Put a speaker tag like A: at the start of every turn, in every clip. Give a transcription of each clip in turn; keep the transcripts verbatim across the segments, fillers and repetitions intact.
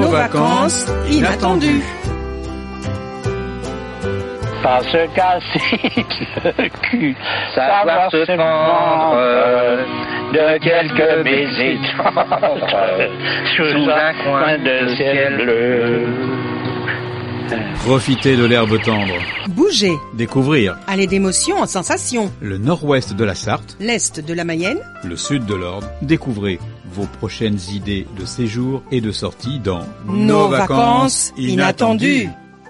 A: Nos vacances inattendues.
B: Pas se casser le cul, savoir se prendre de quelques baisers sous un coin de ciel bleu.
C: Profitez de l'herbe tendre.
A: Bouger.
C: Découvrir.
A: Aller d'émotion en sensation.
C: Le nord-ouest de la Sarthe.
A: L'est de la Mayenne.
C: Le sud de l'Orne. Découvrez vos prochaines idées de séjour et de sortie dans
A: Nos vacances inattendues.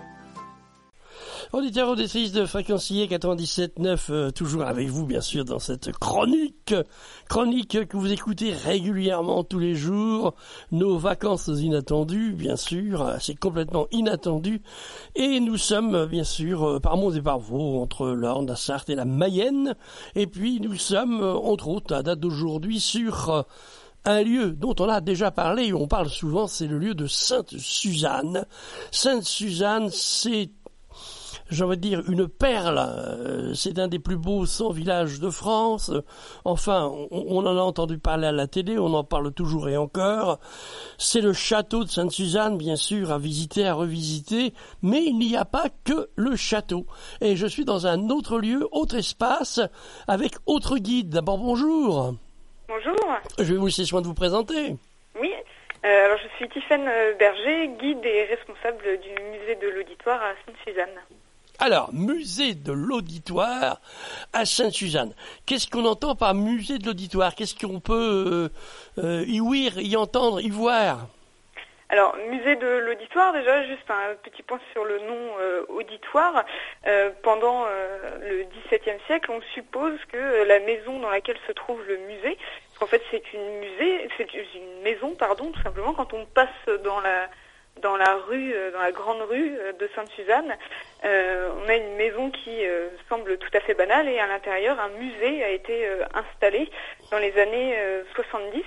D: Auditeurs, auditrices de Fréquencier quatre-vingt-dix-sept neuf, euh, toujours avec vous bien sûr dans cette chronique, chronique que vous écoutez régulièrement tous les jours, nos vacances inattendues, bien sûr, c'est complètement inattendu, et nous sommes bien sûr par Mons et par Vaux, entre l'Orne, la Sarthe et la Mayenne, et puis nous sommes entre autres à date d'aujourd'hui sur un lieu dont on a déjà parlé, et on parle souvent, c'est le lieu de Sainte-Suzanne. Sainte-Suzanne, c'est j'ai envie de dire une perle, c'est un des plus beaux cent villages de France, enfin on, on en a entendu parler à la télé, on en parle toujours et encore, c'est le château de Sainte-Suzanne bien sûr à visiter, à revisiter, mais il n'y a pas que le château, et je suis dans un autre lieu, autre espace, avec autre guide. D'abord bonjour.
E: Bonjour.
D: Je vais vous laisser soin de vous présenter.
E: Oui, euh, alors je suis Tiffaine Berger, guide et responsable du musée de l'auditoire à Sainte-Suzanne.
D: Alors, musée de l'auditoire à Sainte-Suzanne. Qu'est-ce qu'on entend par musée de l'auditoire? Qu'est-ce qu'on peut euh, euh, y ouïr, y entendre, y voir?
E: Alors, musée de l'auditoire, déjà, juste un petit point sur le nom euh, auditoire. Euh, pendant euh, le dix-septième siècle, on suppose que la maison dans laquelle se trouve le musée, parce qu'en fait c'est une musée, c'est une maison, pardon, tout simplement, quand on passe dans la dans la rue, dans la grande rue de Sainte-Suzanne, euh, on a une maison qui euh, semble tout à fait banale, et à l'intérieur, un musée a été euh, installé dans les années euh, soixante-dix.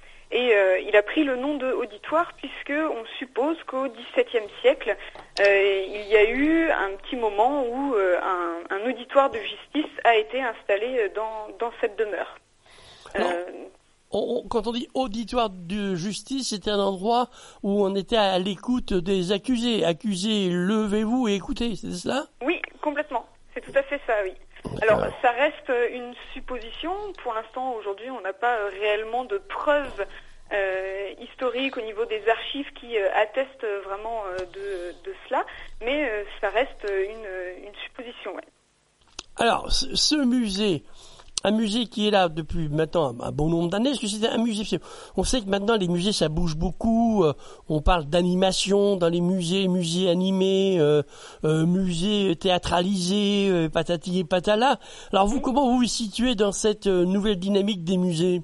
E: Et euh, il a pris le nom de auditoire puisque on suppose qu'au dix-septième siècle, euh, il y a eu un petit moment où euh, un, un auditoire de justice a été installé dans, dans cette demeure.
D: Alors,
E: euh,
D: on, on, quand on dit auditoire de justice, c'était un endroit où on était à l'écoute des accusés. Accusés, levez-vous et écoutez, c'est cela?
E: Oui, complètement. C'est tout à fait ça, oui. Alors, ça reste une supposition. Pour l'instant, aujourd'hui, on n'a pas réellement de preuves euh, historiques au niveau des archives qui euh, attestent vraiment euh, de, de cela, mais euh, ça reste une, une supposition. Ouais.
D: Alors, ce, ce musée, un musée qui est là depuis maintenant un bon nombre d'années, est-ce que c'était un musée? On sait que maintenant les musées ça bouge beaucoup, euh, on parle d'animation dans les musées, musées animés, euh, euh, musées théâtralisés, euh, patati et patala. Alors vous, comment vous vous situez dans cette euh, nouvelle dynamique des musées?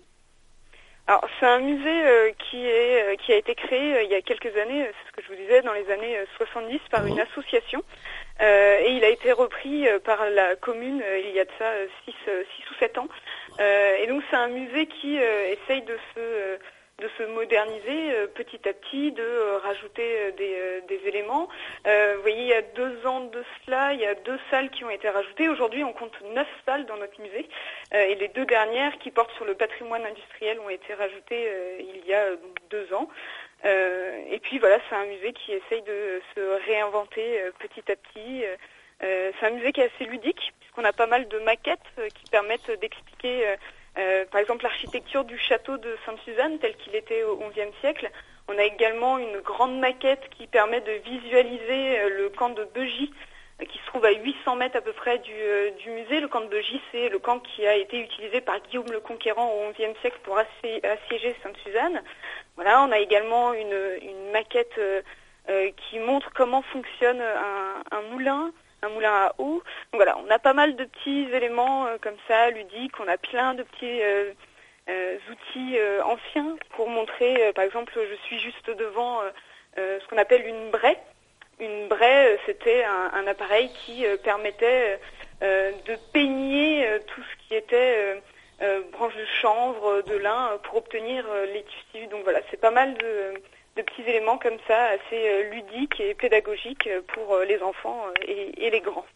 E: Alors c'est un musée euh, qui est euh, qui a été créé euh, il y a quelques années, c'est ce que je vous disais, dans les années euh, soixante-dix par mmh. une association. Euh, et il a été repris euh, par la commune euh, il y a de ça euh, six ou sept ans. Euh, et donc c'est un musée qui euh, essaye de se, euh, de se moderniser euh, petit à petit, de euh, rajouter euh, des, euh, des éléments. Euh, vous voyez, il y a deux ans de cela, il y a deux salles qui ont été rajoutées. Aujourd'hui, on compte neuf salles dans notre musée. Euh, et les deux dernières qui portent sur le patrimoine industriel ont été rajoutées euh, il y a euh, donc deux ans. Euh, et puis voilà, c'est un musée qui essaye de se réinventer euh, petit à petit. Euh, c'est un musée qui est assez ludique, puisqu'on a pas mal de maquettes euh, qui permettent d'expliquer, euh, euh, par exemple, l'architecture du château de Sainte-Suzanne tel qu'il était au onzième siècle. On a également une grande maquette qui permet de visualiser euh, le camp de Beugy, euh, qui se trouve à huit cents mètres à peu près du, euh, du musée. Le camp de Beugy, c'est le camp qui a été utilisé par Guillaume le Conquérant au onzième siècle pour assé- assiéger Sainte-Suzanne. Voilà, on a également une, une maquette euh, euh, qui montre comment fonctionne un, un moulin, un moulin à eau. Donc voilà, on a pas mal de petits éléments euh, comme ça, ludiques. On a plein de petits euh, euh, outils euh, anciens pour montrer, euh, par exemple, je suis juste devant euh, euh, ce qu'on appelle une braie. Une braie, euh, c'était un, un appareil qui euh, permettait euh, de peigner euh, tout ce qui était... Euh, Euh, branches de chanvre, de lin, euh, pour obtenir euh, les tissus. Donc voilà, c'est pas mal de, de petits éléments comme ça, assez euh, ludiques et pédagogiques pour euh, les enfants euh, et, et les grands.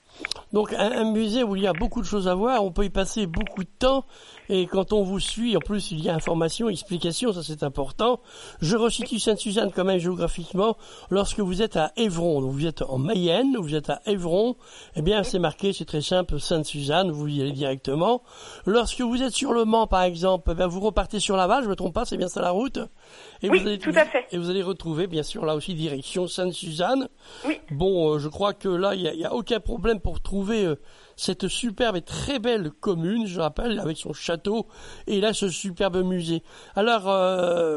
D: Donc un, un musée où il y a beaucoup de choses à voir, on peut y passer beaucoup de temps et quand on vous suit, en plus il y a information, explication, ça c'est important. Je resitue Sainte-Suzanne quand même géographiquement. Lorsque vous êtes à Évron, donc vous êtes en Mayenne, vous êtes à Évron, eh bien c'est marqué, c'est très simple, Sainte-Suzanne, vous y allez directement. Lorsque vous êtes sur le Mans par exemple, eh bien, vous repartez sur Laval, je me trompe pas, c'est bien ça la route. Et
E: oui,
D: vous allez,
E: tout à fait.
D: Et vous allez retrouver bien sûr là aussi direction Sainte-Suzanne.
E: Oui.
D: Bon, euh, je crois que là il y a, il y a aucun problème pour trouver euh, cette superbe et très belle commune, je rappelle, avec son château et là ce superbe musée. Alors, euh,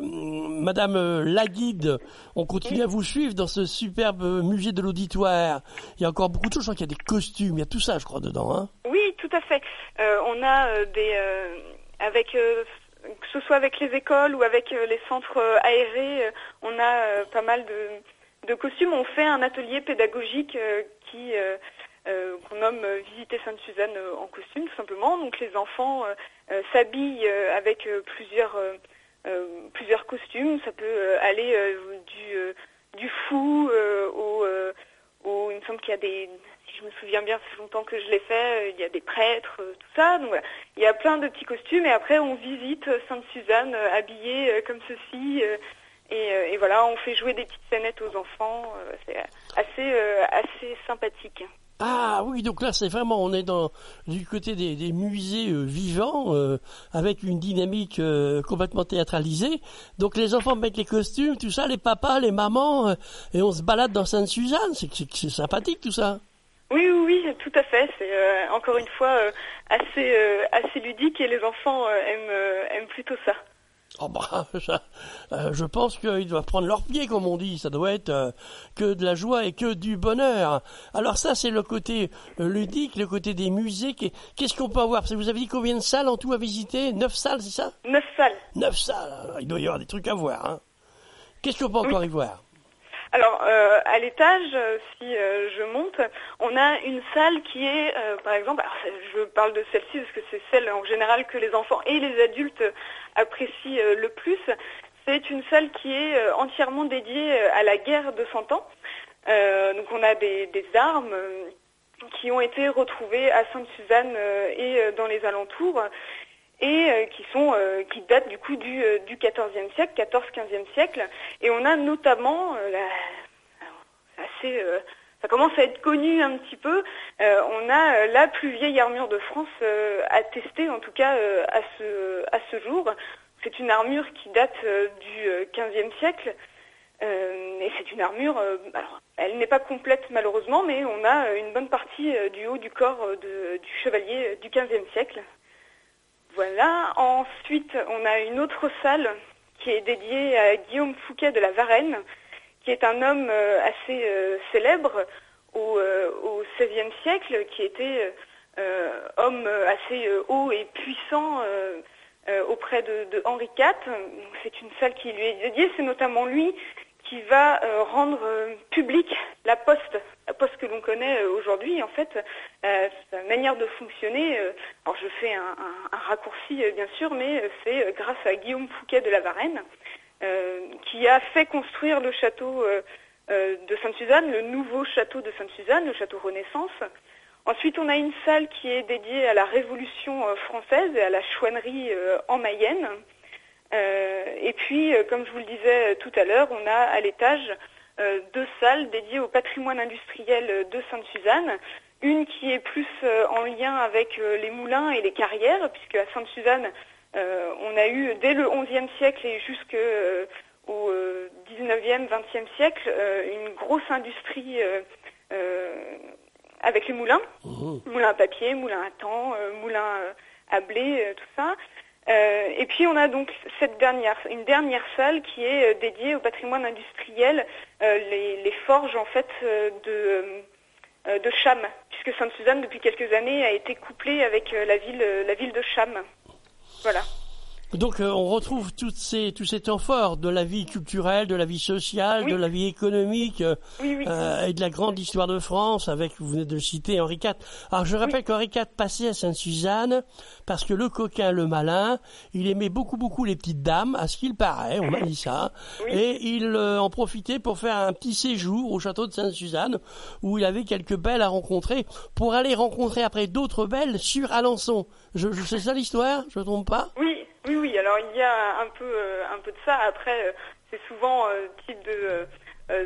D: Madame la guide, on continue
E: oui.
D: à vous suivre dans ce superbe musée de l'auditoire. Il y a encore beaucoup de choses, je crois qu'il y a des costumes, il y a tout ça, je crois, dedans. Hein.
E: Oui, tout à fait. Euh, on a euh, des... Euh, avec... Euh, que ce soit avec les écoles ou avec euh, les centres euh, aérés, euh, on a euh, pas mal de, de costumes. On fait un atelier pédagogique euh, qui... Euh, Euh, qu'on nomme euh, visiter Sainte-Suzanne euh, en costume tout simplement. Donc les enfants euh, euh, s'habillent euh, avec euh, plusieurs euh, euh, plusieurs costumes. Ça peut euh, aller euh, du euh, du fou euh, au, euh, au il me semble qu'il y a des, si je me souviens bien, ça fait longtemps que je l'ai fait, euh, il y a des prêtres, euh, tout ça. Donc voilà, il y a plein de petits costumes et après on visite Sainte-Suzanne euh, habillée euh, comme ceci. Euh, Et, euh, et voilà, on fait jouer des petites scénettes aux enfants. Euh, c'est assez euh, assez sympathique.
D: Ah oui, donc là c'est vraiment, on est dans du côté des, des musées euh, vivants, euh, avec une dynamique euh, complètement théâtralisée. Donc les enfants mettent les costumes, tout ça, les papas, les mamans, euh, et on se balade dans Sainte-Suzanne. C'est, c'est, c'est sympathique tout ça.
E: Oui, oui, oui, tout à fait. C'est euh, encore une fois euh, assez euh, assez ludique et les enfants euh, aiment euh, aiment plutôt ça.
D: Oh bah, ça, euh, je pense qu'ils doivent prendre leurs pieds, comme on dit. Ça doit être euh, que de la joie et que du bonheur. Alors ça, c'est le côté euh, ludique, le côté des musées. Qu'est-ce qu'on peut avoir? Parce que vous avez dit combien de salles en tout à visiter? Neuf salles, c'est ça?
E: Neuf salles.
D: Neuf salles. Alors, il doit y avoir des trucs à voir. Hein. Qu'est-ce qu'on peut encore
E: oui.
D: y voir?
E: Alors, euh, à l'étage, euh, si euh, je monte, on a une salle qui est, euh, par exemple, alors, je parle de celle-ci parce que c'est celle en général que les enfants et les adultes apprécient euh, le plus. C'est une salle qui est euh, entièrement dédiée à la guerre de Cent Ans. Euh, donc, on a des, des armes euh, qui ont été retrouvées à Sainte-Suzanne euh, et euh, dans les alentours. Et euh, qui sont euh, qui datent du coup du euh, du quatorzième siècle, quatorze quinzième siècle, et on a notamment euh, la, alors, assez euh, ça commence à être connu un petit peu, euh, on a euh, la plus vieille armure de France euh, attestée en tout cas euh, à ce à ce jour. C'est une armure qui date euh, du euh, quinzième siècle. Euh, et c'est une armure, euh, alors elle n'est pas complète malheureusement, mais on a une bonne partie euh, du haut du corps euh, de, du chevalier euh, du quinzième siècle. Voilà. Ensuite, on a une autre salle qui est dédiée à Guillaume Fouquet de la Varenne, qui est un homme euh, assez euh, célèbre au, euh, au seizième siècle, qui était euh, homme assez euh, haut et puissant euh, euh, auprès de, de Henri quatre. C'est une salle qui lui est dédiée. C'est notamment lui qui va euh, rendre euh, publique la poste, la poste que l'on connaît euh, aujourd'hui. En fait, euh, sa manière de fonctionner, euh, alors je fais un, un, un raccourci euh, bien sûr, mais euh, c'est euh, grâce à Guillaume Fouquet de la Varenne, euh, qui a fait construire le château euh, euh, de Sainte-Suzanne, le nouveau château de Sainte-Suzanne, le château Renaissance. Ensuite, on a une salle qui est dédiée à la Révolution euh, française et à la chouannerie euh, en Mayenne. Euh, et puis, euh, comme je vous le disais tout à l'heure, on a à l'étage euh, deux salles dédiées au patrimoine industriel de Sainte-Suzanne. Une qui est plus euh, en lien avec euh, les moulins et les carrières, puisque à Sainte-Suzanne, euh, on a eu dès le onzième siècle et jusqu'au euh, euh, dix-neuvième, vingtième siècle euh, une grosse industrie euh, euh, avec les moulins, mmh. moulins à papier, moulins à temps, euh, moulins euh, à blé, euh, tout ça. Euh, et puis on a donc cette dernière, une dernière salle qui est euh, dédiée au patrimoine industriel, euh, les, les forges en fait euh, de, euh, de Cham, puisque Sainte-Suzanne depuis quelques années a été couplée avec euh, la ville, euh, la ville de Cham. Voilà.
D: Donc euh, on retrouve toutes ces, tous ces temps forts de la vie culturelle, de la vie sociale,
E: Oui.
D: de la vie économique euh,
E: Oui, oui.
D: euh, et de la grande histoire de France avec, vous venez de le citer, Henri quatre. Alors je rappelle
E: Oui.
D: qu'Henri quatre passait à Sainte-Suzanne parce que le coquin, le malin, il aimait beaucoup beaucoup les petites dames, à ce qu'il paraît, on m'a dit ça,
E: Oui.
D: et il euh, en profitait pour faire un petit séjour au château de Sainte-Suzanne où il avait quelques belles à rencontrer pour aller rencontrer après d'autres belles sur Alençon. Je, je c'est ça l'histoire, je ne me trompe pas?
E: Oui, oui, oui. Alors il y a un peu, euh, un peu de ça. Après, euh, c'est souvent euh, type de, euh,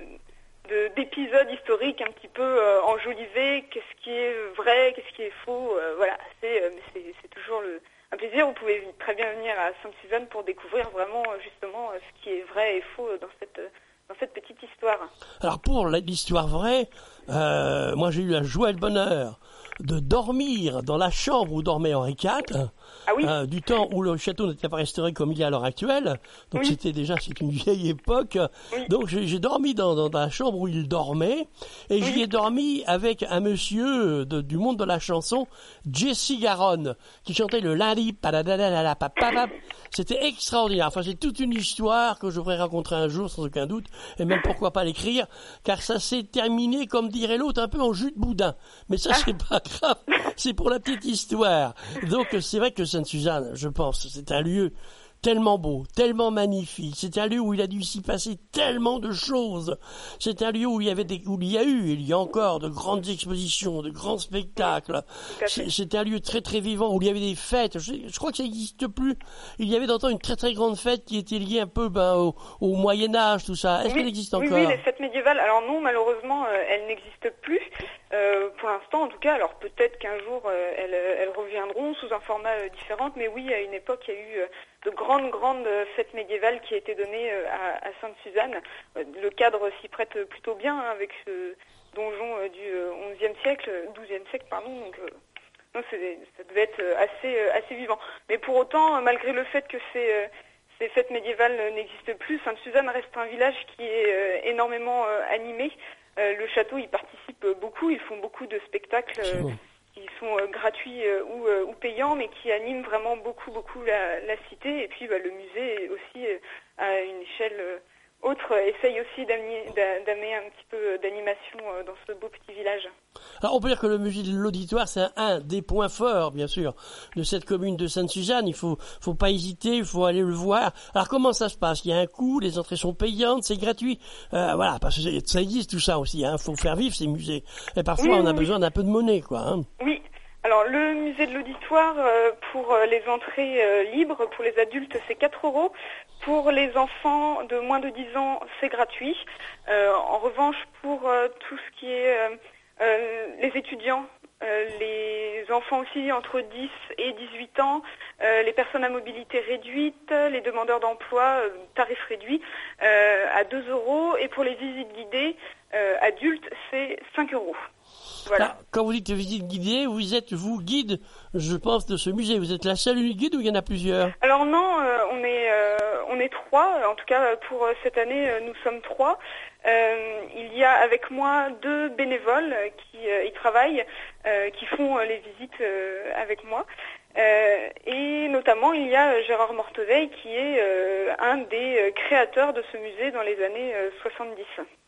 E: de, de d'épisodes historiques un petit peu euh, enjolivés. Qu'est-ce qui est vrai, qu'est-ce qui est faux. Euh, voilà, c'est, euh, c'est, c'est toujours le, un plaisir. Vous pouvez très bien venir à Sainte-Suzanne pour découvrir vraiment euh, justement euh, ce qui est vrai et faux dans cette, dans cette petite histoire.
D: Alors pour l'histoire vraie, euh, moi j'ai eu la joie et le bonheur de dormir dans la chambre où dormait Henri quatre,
E: Ah oui.
D: euh, du temps où le château n'était pas restauré comme il est à l'heure actuelle. Donc
E: Oui.
D: c'était déjà, c'est une vieille époque.
E: Oui.
D: Donc j'ai, j'ai dormi dans, dans, dans la chambre où il dormait, et j'y
E: Oui.
D: ai dormi avec un monsieur de, du monde de la chanson, Jesse Garonne, qui chantait le lali padadadadala papapap. C'était extraordinaire. Enfin, c'est toute une histoire que je voudrais rencontrer un jour, sans aucun doute, et même pourquoi pas l'écrire, car ça s'est terminé, comme dirait l'autre, un peu en jus de boudin. Mais ça, c'est pas grave. C'est pour la petite histoire. Donc, c'est vrai que Sainte-Suzanne, je pense, c'est un lieu tellement beau, tellement magnifique. C'est un lieu où il a dû s'y passer tellement de choses. C'est un lieu où il y avait des, où il y a eu, et il y a encore de grandes expositions, de grands spectacles. C'est, c'est un lieu très très vivant où il y avait des fêtes. Je, je crois que ça n'existe plus. Il y avait d'antan une très très grande fête qui était liée un peu ben, au, au Moyen Âge, tout ça. Est-ce
E: oui,
D: qu'elle existe
E: oui,
D: encore?
E: Oui, les fêtes médiévales. Alors non, malheureusement, euh, elles n'existent plus. Euh, pour l'instant, en tout cas. Alors peut-être qu'un jour, euh, elles, elles reviendront sous un format euh, différent. Mais oui, à une époque, il y a eu euh, de grandes, grandes euh, fêtes médiévales qui étaient données euh, à, à Sainte-Suzanne. Euh, le cadre s'y prête plutôt bien hein, avec ce donjon euh, du euh, onzième siècle, douzième siècle, pardon. Donc, euh, non, c'est, ça devait être euh, assez, euh, assez vivant. Mais pour autant, euh, malgré le fait que c'est euh, ces fêtes médiévales n'existent plus, Sainte-Suzanne reste un village qui est euh, énormément euh, animé. Euh, le château y participe beaucoup, ils font beaucoup de spectacles euh,
D: bon.
E: qui sont euh, gratuits euh, ou, euh, ou payants, mais qui animent vraiment beaucoup, beaucoup la, la cité. Et puis bah, le musée aussi, euh, à une échelle euh, autre, essaye aussi d'amener, d'amener un petit peu d'animation euh, dans ce beau petit village.
D: Alors on peut dire que le musée de l'auditoire, c'est un, un des points forts, bien sûr, de cette commune de Sainte-Suzanne. Il faut, faut pas hésiter, il faut aller le voir. Alors comment ça se passe? Il y a un coût, les entrées sont payantes, c'est gratuit. Euh, voilà, parce que ça existe tout ça aussi. Il hein. faut faire vivre ces musées. Et parfois,
E: Oui,
D: on a
E: oui,
D: besoin
E: oui.
D: d'un peu de monnaie, quoi. Hein.
E: Oui. Alors le musée de l'auditoire, euh, pour euh, les entrées euh, libres, pour les adultes, c'est quatre euros. Pour les enfants de moins de dix ans, c'est gratuit. Euh, en revanche, pour euh, tout ce qui est euh, euh, les étudiants, euh, les enfants aussi entre dix et dix-huit ans, euh, les personnes à mobilité réduite, les demandeurs d'emploi, euh, tarif réduit, euh, à deux euros. Et pour les visites guidées euh, adultes, c'est cinq euros. Voilà.
D: Alors, quand vous dites visite guidée, vous êtes, vous, guide, je pense, de ce musée. Vous êtes la seule unique guide ou il y en a plusieurs?
E: Alors non, euh, on est euh, on est trois. En tout cas, pour euh, cette année, euh, nous sommes trois. Euh, il y a avec moi deux bénévoles euh, qui euh, y travaillent, euh, qui font euh, les visites euh, avec moi. Euh, et notamment, il y a euh, Gérard Morteveil qui est euh, un des euh, créateurs de ce musée dans les années euh, soixante-dix.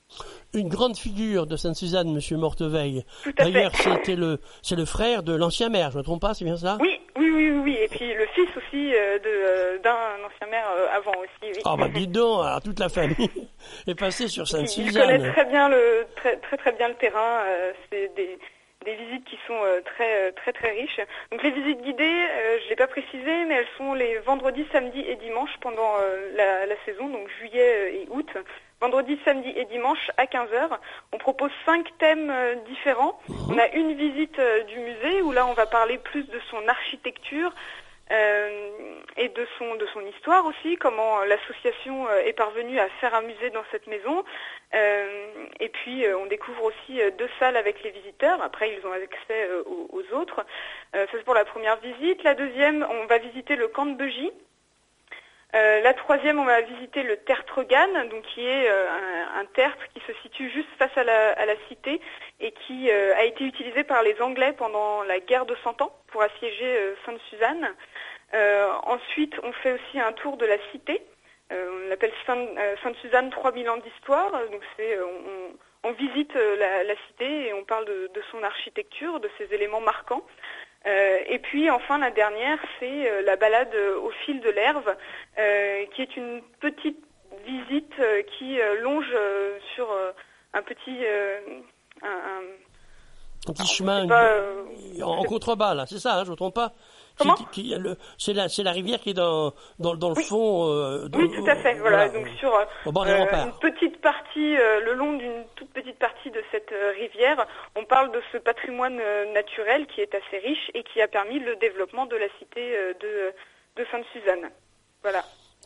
D: Une grande figure de Sainte-Suzanne, Monsieur Morteveil.
E: Tout à
D: D'ailleurs,
E: fait.
D: c'était le, c'est le frère de l'ancien maire, je ne me trompe pas, c'est bien ça?
E: Oui, oui, oui, oui, oui. Et puis le fils aussi euh, de euh, d'un ancien maire euh, avant aussi. Oui.
D: Ah bah dites donc, alors, toute la famille est passée sur
E: Ils
D: Sainte-Suzanne.
E: connaissent très bien le très très très bien le terrain. Euh, c'est des des visites qui sont euh, très très très riches. Donc les visites guidées, euh, je l'ai pas précisé, mais elles sont les vendredis, samedis et dimanches pendant euh, la, la saison, donc juillet et août. Vendredi, samedi et dimanche à quinze heures. On propose cinq thèmes euh, différents. On a une visite euh, du musée où là on va parler plus de son architecture euh, et de son de son histoire aussi, comment l'association euh, est parvenue à faire un musée dans cette maison. Euh, et puis euh, on découvre aussi euh, deux salles avec les visiteurs. Après ils ont accès euh, aux, aux autres. Euh, ça c'est pour la première visite. La deuxième, on va visiter le camp de Beugy. Euh, la troisième, on va visiter le tertre Gann, donc qui est euh, un, un tertre qui se situe juste face à la, à la cité et qui euh, a été utilisé par les Anglais pendant la guerre de Cent Ans pour assiéger euh, Sainte-Suzanne. Euh, ensuite, on fait aussi un tour de la cité. Euh, on l'appelle Sainte, euh, Sainte-Suzanne trois mille ans d'histoire. Donc c'est, on, on visite la, la cité et on parle de, de son architecture, de ses éléments marquants. Euh, et puis enfin la dernière, c'est euh, la balade euh, au fil de l'Erve, euh, qui est une petite visite euh, qui euh, longe euh, sur euh, un petit euh, un, un,
D: un petit chemin
E: pas, euh,
D: en contrebas là, c'est ça, hein, je ne me trompe pas.
E: Comment
D: qui, qui, le, c'est la c'est la rivière qui est dans dans, dans le oui. fond. Euh, dans,
E: oui, tout à fait. Voilà, voilà. Donc sur
D: au bord des
E: euh,
D: remparts.
E: Une petite partie, euh, le long d'une toute petite partie de cette euh, rivière, on parle de ce patrimoine euh, naturel qui est assez riche et qui a permis le développement de la cité euh, de de Sainte-Suzanne. Voilà.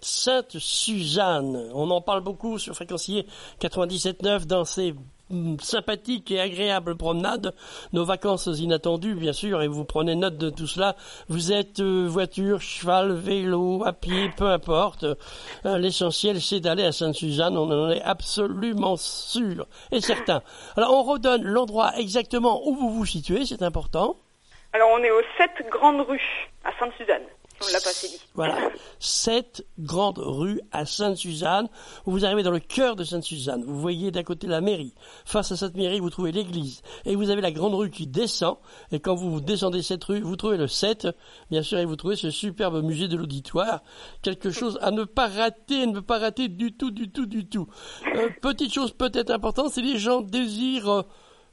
D: Sainte-Suzanne, on en parle beaucoup sur Fréquencier quatre-vingt-dix-sept neuf dans ces sympathiques et agréables promenades, nos vacances inattendues bien sûr, et vous prenez note de tout cela. Vous êtes euh, voiture, cheval, vélo, à pied, peu importe. Euh, l'essentiel c'est d'aller à Sainte-Suzanne, on en est absolument sûr et certain. Alors on redonne l'endroit exactement où vous vous situez, c'est important.
E: Alors on est aux sept grandes rues à Sainte-Suzanne. On l'a pas assez dit.
D: Voilà, sept grandes rues à Sainte-Suzanne. Vous arrivez dans le cœur de Sainte-Suzanne. Vous voyez d'un côté la mairie. Face à cette mairie, vous trouvez l'église. Et vous avez la grande rue qui descend. Et quand vous descendez cette rue, vous trouvez le sept. Bien sûr, et vous trouvez ce superbe musée de l'auditoire. Quelque chose à ne pas rater, ne pas rater du tout, du tout, du tout. Euh, petite chose peut-être importante, c'est les gens désirent euh,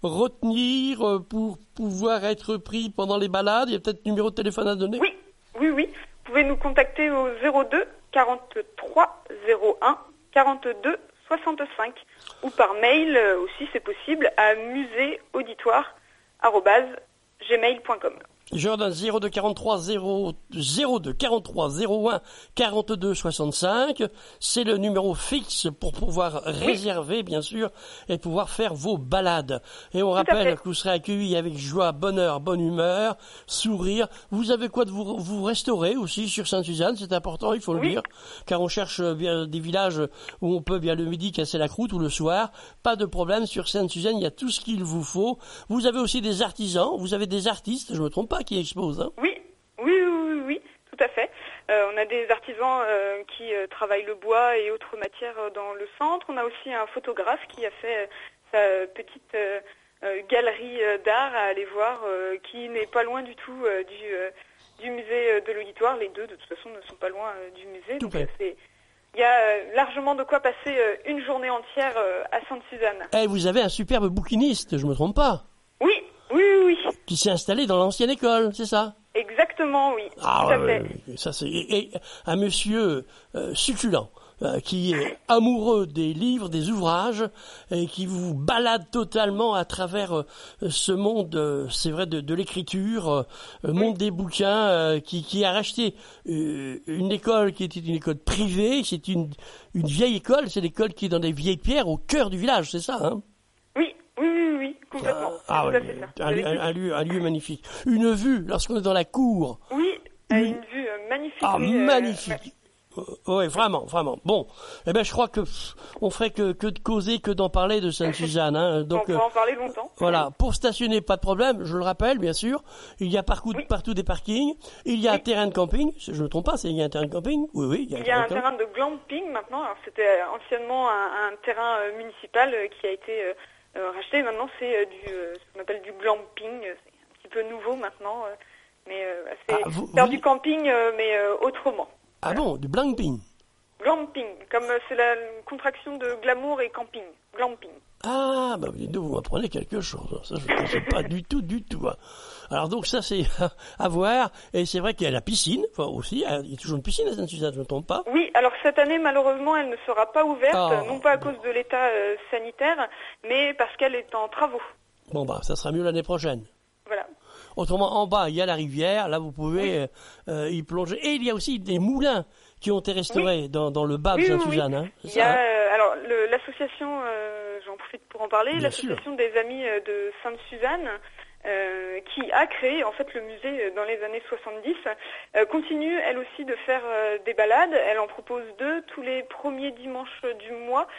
D: retenir euh, pour pouvoir être pris pendant les balades. Il y a peut-être numéro de téléphone à donner.
E: Oui. Oui, oui. Vous pouvez nous contacter au zéro deux quarante-trois zéro un quarante-deux soixante-cinq ou par mail euh, aussi, c'est possible, à muséauditoire arobase gmail point com.
D: Je redonne zéro deux quarante-trois zéro deux quarante-trois zéro un quarante-deux soixante-cinq. C'est le numéro fixe pour pouvoir réserver, bien sûr, et pouvoir faire vos balades. Et on rappelle que vous serez accueillis avec joie, bonheur, bonne humeur, sourire. Vous avez quoi de vous, vous restaurer aussi sur Sainte-Suzanne, c'est important, il faut le oui. dire, car on cherche bien des villages où on peut bien le midi casser la croûte ou le soir. Pas de problème, sur Sainte-Suzanne, il y a tout ce qu'il vous faut. Vous avez aussi des artisans, vous avez des artistes, je me trompe pas, qui expose, hein.
E: Oui, oui, oui, oui, oui, tout à fait. Euh, on a des artisans euh, qui euh, travaillent le bois et autres matières euh, dans le centre. On a aussi un photographe qui a fait euh, sa petite euh, euh, galerie euh, d'art à aller voir, euh, qui n'est pas loin du tout euh, du, euh, du musée de l'auditoire. Les deux, de toute façon, ne sont pas loin euh, du musée.
D: Tout
E: donc, euh, c'est... Il y a euh, largement de quoi passer euh, une journée entière euh, à Sainte-Suzanne.
D: Et vous avez un superbe bouquiniste, je me trompe pas?
E: Oui, oui, oui, oui.
D: Qui s'est installé dans l'ancienne école, c'est ça?
E: Exactement, oui.
D: Ah,
E: tout à
D: ouais,
E: fait.
D: Ça, c'est et, et un monsieur euh, succulent euh, qui est amoureux des livres, des ouvrages, et qui vous balade totalement à travers euh, ce monde, euh, c'est vrai, de, de l'écriture, euh, le monde des bouquins, euh, qui, qui a racheté euh, une école qui était une école privée. C'est une, une vieille école, c'est l'école qui est dans des vieilles pierres au cœur du village, c'est ça, hein?
E: Oui, oui, oui, oui, complètement.
D: Ah,
E: tout
D: ouais,
E: à fait ça.
D: un, un, un, lieu, un lieu magnifique. Une vue, lorsqu'on est dans la cour.
E: Oui,
D: une,
E: une vue euh, magnifique.
D: Ah,
E: oui,
D: magnifique.
E: Euh,
D: oui, vraiment, vraiment. Bon, eh ben, je crois que pff, on ferait que, que de causer, que d'en parler de Sainte-Suzanne. Hein. Donc,
E: on peut
D: euh,
E: en parler longtemps.
D: Voilà, pour stationner, pas de problème. Je le rappelle, bien sûr. Il y a partout, oui. partout des parkings. Il y a oui. un terrain de camping. Je ne me trompe pas, c'est il y a un terrain de camping. Oui, oui.
E: Il y a, il y a un, terrain, terrain de glamping maintenant. Alors, c'était anciennement un, un terrain euh, municipal euh, qui a été euh, euh, racheté. Maintenant, c'est euh, du, euh, ce qu'on appelle du glamping. C'est un petit peu nouveau maintenant, euh, mais euh, c'est
D: ah, vous,
E: faire
D: vous...
E: du camping, euh, mais euh, autrement.
D: Ah
E: voilà.
D: bon, du glamping.
E: Glamping, comme euh, c'est la contraction de glamour et camping. Glamping.
D: Ah, bah vous m'apprenez quelque chose. Ça, je ne sais pas du tout, du tout. Hein. Alors donc ça, c'est à voir. Et c'est vrai qu'il y a la piscine, enfin aussi. Il y a toujours une piscine à Sainte-Suzanne, je ne me trompe pas.
E: Oui, alors cette année, malheureusement, elle ne sera pas ouverte,
D: ah,
E: non pas à cause de l'état euh, sanitaire, mais parce qu'elle est en travaux.
D: Bon, bah ça sera mieux l'année prochaine.
E: Voilà.
D: Autrement, en bas, il y a la rivière. Là, vous pouvez oui. euh, y plonger. Et il y a aussi des moulins qui ont été restaurés oui. dans, dans le bas
E: oui,
D: de Sainte-Suzanne.
E: Oui.
D: Hein,
E: il y a, euh, alors, le, l'association, euh, j'en profite pour en parler,
D: Bien
E: l'association
D: sûr.
E: des Amis de Sainte-Suzanne, euh, qui a créé en fait le musée dans les années soixante-dix, euh, continue elle aussi de faire euh, des balades. Elle en propose deux tous les premiers dimanches du mois.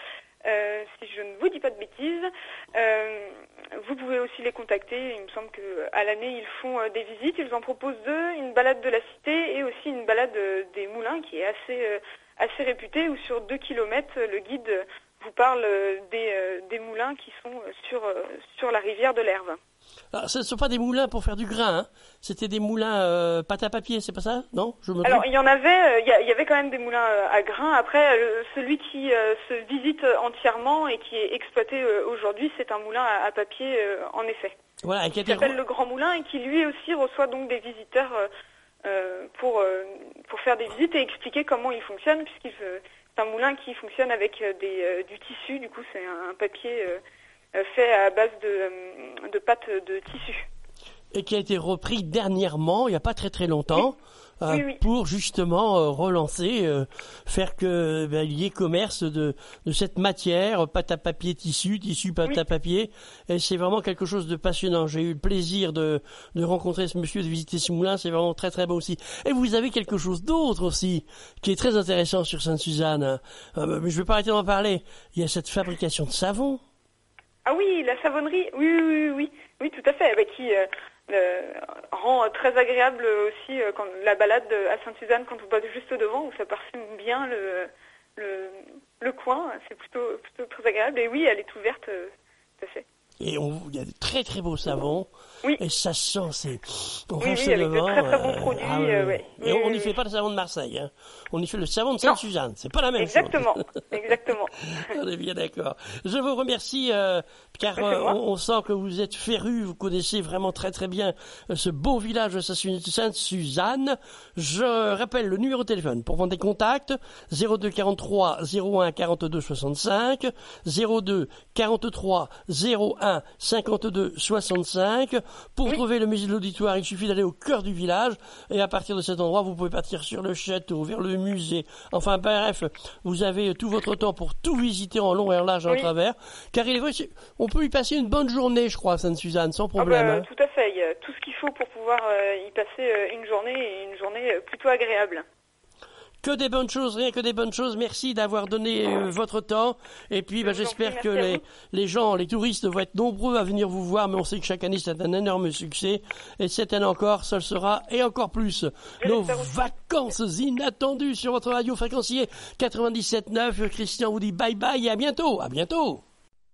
E: euh, si je ne vous dis pas de bêtises. Euh, vous pouvez aussi les contacter. Il me semble qu'à l'année, ils font euh, des visites. Ils en proposent deux, une balade de la cité et aussi une balade euh, des moulins qui est assez, euh, assez réputée, où sur deux kilomètres, le guide vous parle euh, des, euh, des moulins qui sont sur, euh, sur la rivière de l'Erve.
D: Alors, ce ne sont pas des moulins pour faire du grain, hein. C'était des moulins euh, pâte à papier, c'est pas ça? Non, je me trompe.
E: Alors il y en avait, il euh, y, y avait quand même des moulins euh, à grains. Après, euh, celui qui euh, se visite entièrement et qui est exploité euh, aujourd'hui, c'est un moulin à, à papier, euh, en effet.
D: Voilà,
E: qui s'appelle le Grand Moulin et qui lui aussi reçoit donc des visiteurs euh, euh, pour euh, pour faire des visites et expliquer comment il fonctionne, puisqu'il euh, c'est un moulin qui fonctionne avec euh, des euh, du tissu. Du coup, c'est un, un papier euh, fait à base de, de pâte de tissu.
D: Et qui a été repris dernièrement, il n'y a pas très très longtemps,
E: oui.
D: euh,
E: oui, oui.
D: pour justement euh, relancer, euh, faire que ben, il y ait commerce de, de cette matière, pâte à papier tissu, tissu pâte oui. à papier. Et c'est vraiment quelque chose de passionnant. J'ai eu le plaisir de, de rencontrer ce monsieur, de visiter ce moulin, c'est vraiment très très beau aussi. Et vous avez quelque chose d'autre aussi, qui est très intéressant sur Sainte-Suzanne. Euh, mais je ne vais pas arrêter d'en parler. Il y a cette fabrication de savon.
E: Ah oui, la savonnerie, oui, oui, oui, oui, oui, tout à fait, bah, qui euh, euh, rend très agréable aussi euh, quand, la balade à Sainte-Suzanne quand on passe juste devant, où ça parfume bien le, le, le coin, c'est plutôt, plutôt très agréable. Et oui, elle est ouverte, euh, tout à fait.
D: Et on, il y a de très très beaux savons.
E: Oui.
D: Et ça sent, c'est, on
E: oui,
D: rince
E: oui, avec
D: devant.
E: de très très bons produits.
D: Ah, oui.
E: euh, ouais.
D: Et
E: oui,
D: on
E: oui,
D: n'y fait
E: oui.
D: pas le savon de Marseille, hein. On y fait le savon de Sainte-Suzanne. C'est pas la même
E: exactement.
D: chose.
E: Exactement, exactement.
D: On est bien d'accord. Je vous remercie, euh, car euh, on, on sent que vous êtes féru, vous connaissez vraiment très très bien euh, ce beau village de Sainte-Suzanne. Je rappelle le numéro de téléphone pour vendre des contacts, zéro deux quarante-trois zéro un quarante-deux soixante-cinq, zéro deux quarante-trois zéro un cinquante-deux soixante-cinq. Pour oui. trouver le musée de l'auditoire, il suffit d'aller au cœur du village, et à partir de cet endroit, vous pouvez partir sur le château, vers le musée. Enfin bref, vous avez tout votre temps pour tout visiter en long et en large et en oui. travers. Car il est vrai, on peut y passer une bonne journée, je crois, à Sainte-Suzanne, sans problème.
E: Ah bah,
D: hein.
E: Tout à fait, il y a tout ce qu'il faut pour pouvoir euh, y passer euh, une journée, et une journée euh, plutôt agréable.
D: Que des bonnes choses, rien que des bonnes choses. Merci d'avoir donné euh, votre temps. Et puis, bah, j'espère que les, les gens, les touristes vont être nombreux à venir vous voir. Mais on sait que chaque année, c'est un énorme succès. Et cette année encore, ça le sera. Et encore plus. Nos vacances inattendues sur votre radio fréquencier quatre-vingt-dix-sept neuf. Christian vous dit bye bye et à bientôt. À bientôt.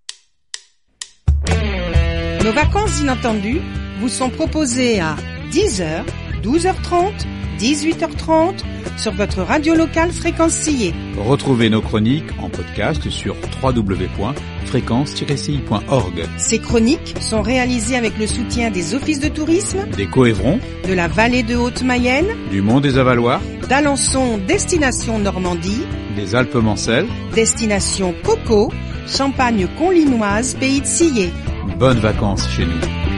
A: Nos vacances inattendues vous sont proposées à dix heures, douze heures trente, dix-huit heures trente sur votre radio locale Fréquencier.
C: Retrouvez nos chroniques en podcast sur w w w point fréquence tiret c i point org.
A: Ces chroniques sont réalisées avec le soutien des offices de tourisme,
C: des Coévrons,
A: de la vallée de Haute-Mayenne,
C: du Mont des Avaloirs,
A: d'Alençon destination Normandie,
C: des Alpes-Mancelles,
A: destination Coco, Champagne-Conlinoise, pays de Sillé.
C: Bonnes vacances chez nous.